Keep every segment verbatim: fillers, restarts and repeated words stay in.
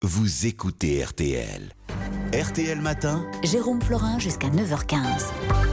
Vous écoutez R T L. R T L Matin. Jérôme Florin jusqu'à neuf heures quinze.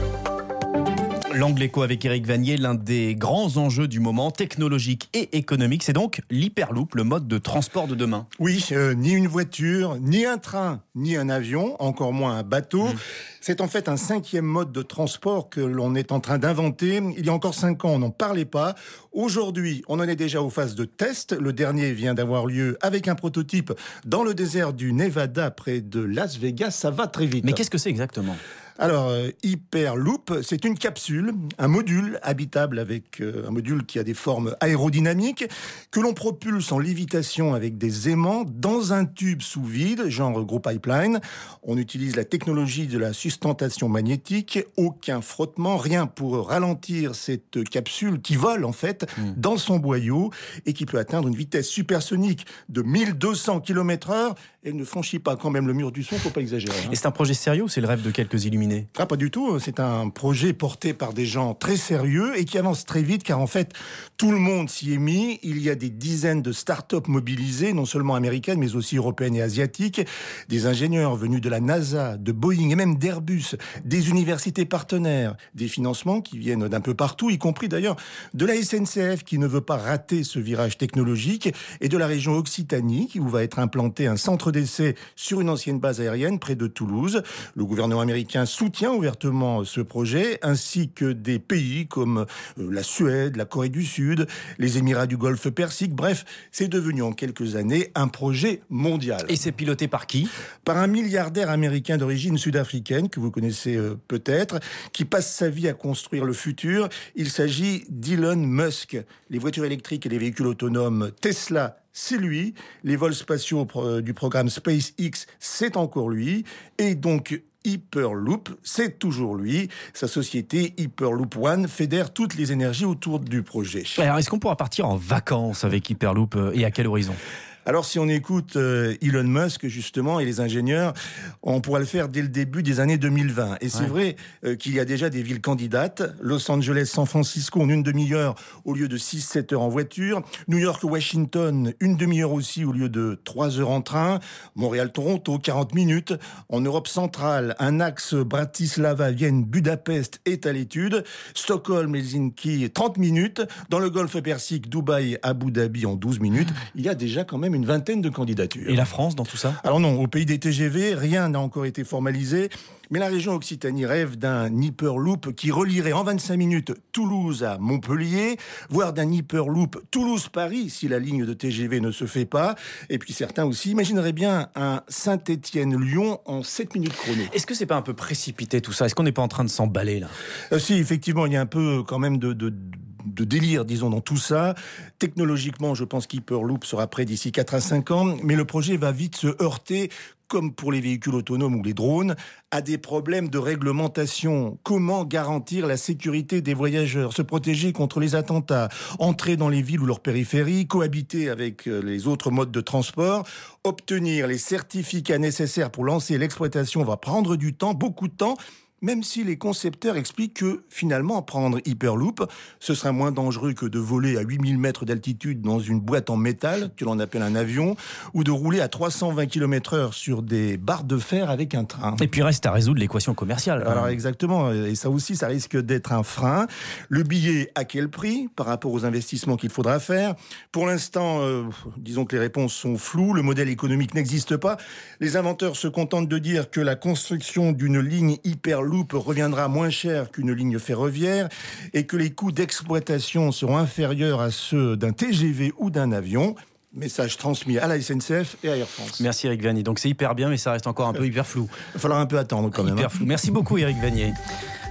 L'Angle Éco avec Éric Vanier, l'un des grands enjeux du moment, technologique et économique, c'est donc l'hyperloop, le mode de transport de demain. Oui, euh, ni une voiture, ni un train, ni un avion, encore moins un bateau. Mmh. C'est en fait un cinquième mode de transport que l'on est en train d'inventer. Il y a encore cinq ans, on n'en parlait pas. Aujourd'hui, on en est déjà aux phases de test. Le dernier vient d'avoir lieu avec un prototype dans le désert du Nevada, près de Las Vegas. Ça va très vite. Mais qu'est-ce que c'est exactement ? Alors, euh, Hyperloop, c'est une capsule, un module habitable avec euh, un module qui a des formes aérodynamiques, que l'on propulse en lévitation avec des aimants dans un tube sous vide, genre gros pipeline. On utilise la technologie de la sustentation magnétique, aucun frottement, rien pour ralentir cette capsule qui vole en fait mmh. dans son boyau et qui peut atteindre une vitesse supersonique de mille deux cents kilomètres heure. Elle ne franchit pas quand même le mur du son, faut pas exagérer. Hein. Et c'est un projet sérieux ou c'est le rêve de quelques illuminés ? Ah, pas du tout. C'est un projet porté par des gens très sérieux et qui avance très vite car en fait, tout le monde s'y est mis. Il y a des dizaines de start-up mobilisées, non seulement américaines, mais aussi européennes et asiatiques. Des ingénieurs venus de la NASA, de Boeing et même d'Airbus, des universités partenaires, des financements qui viennent d'un peu partout, y compris d'ailleurs de la S N C F qui ne veut pas rater ce virage technologique et de la région Occitanie où va être implanté un centre d'essai sur une ancienne base aérienne près de Toulouse. Le gouvernement américain soutient ouvertement ce projet, ainsi que des pays comme la Suède, la Corée du Sud, les Émirats du Golfe Persique. Bref, c'est devenu en quelques années un projet mondial. Et c'est piloté par qui ? Par un milliardaire américain d'origine sud-africaine, que vous connaissez euh, peut-être, qui passe sa vie à construire le futur. Il s'agit d'Elon Musk. Les voitures électriques et les véhicules autonomes Tesla, c'est lui. Les vols spatiaux du programme SpaceX, c'est encore lui. Et donc, Hyperloop, c'est toujours lui. Sa société Hyperloop One fédère toutes les énergies autour du projet. Alors, est-ce qu'on pourra partir en vacances avec Hyperloop et à quel horizon ? Alors, si on écoute euh, Elon Musk, justement, et les ingénieurs, on pourra le faire dès le début des années deux mille vingt. Et c'est ouais. vrai euh, qu'il y a déjà des villes candidates. Los Angeles, San Francisco, en une demi-heure au lieu de six sept heures en voiture. New York, Washington, une demi-heure aussi au lieu de trois heures en train. Montréal, Toronto, quarante minutes. En Europe centrale, un axe Bratislava, Vienne, Budapest est à l'étude. Stockholm, Helsinki, trente minutes. Dans le Golfe Persique, Dubaï, Abu Dhabi en douze minutes. Il y a déjà quand même une vingtaine de candidatures. Et la France dans tout ça ? Alors non, au pays des T G V, rien n'a encore été formalisé, mais la région Occitanie rêve d'un Hyperloop qui relierait en vingt-cinq minutes Toulouse à Montpellier, voire d'un Hyperloop Toulouse-Paris si la ligne de T G V ne se fait pas. Et puis certains aussi imagineraient bien un Saint-Étienne-Lyon en sept minutes chrono. Est-ce que c'est pas un peu précipité tout ça ? Est-ce qu'on n'est pas en train de s'emballer là ? euh, Si, effectivement, il y a un peu quand même de... de de délire, disons, dans tout ça. Technologiquement, je pense qu'Hyperloop sera prêt d'ici quatre à cinq ans, mais le projet va vite se heurter, comme pour les véhicules autonomes ou les drones, à des problèmes de réglementation. Comment garantir la sécurité des voyageurs, se protéger contre les attentats, entrer dans les villes ou leurs périphéries, cohabiter avec les autres modes de transport, obtenir les certificats nécessaires pour lancer l'exploitation va prendre du temps, beaucoup de temps, même si les concepteurs expliquent que, finalement, prendre Hyperloop, ce sera moins dangereux que de voler à huit mille mètres d'altitude dans une boîte en métal, que l'on appelle un avion, ou de rouler à trois cent vingt kilomètres heure sur des barres de fer avec un train. Et puis reste à résoudre l'équation commerciale. Alors exactement, et ça aussi, ça risque d'être un frein. Le billet, à quel prix par rapport aux investissements qu'il faudra faire ? Pour l'instant, euh, disons que les réponses sont floues, le modèle économique n'existe pas. Les inventeurs se contentent de dire que la construction d'une ligne Hyperloop Loop reviendra moins cher qu'une ligne ferroviaire et que les coûts d'exploitation seront inférieurs à ceux d'un T G V ou d'un avion. Message transmis à la S N C F et à Air France. Merci Éric Vanier. Donc c'est hyper bien, mais ça reste encore un peu hyper flou. Il va falloir un peu attendre quand même. Hyper flou. Merci beaucoup Éric Vanier.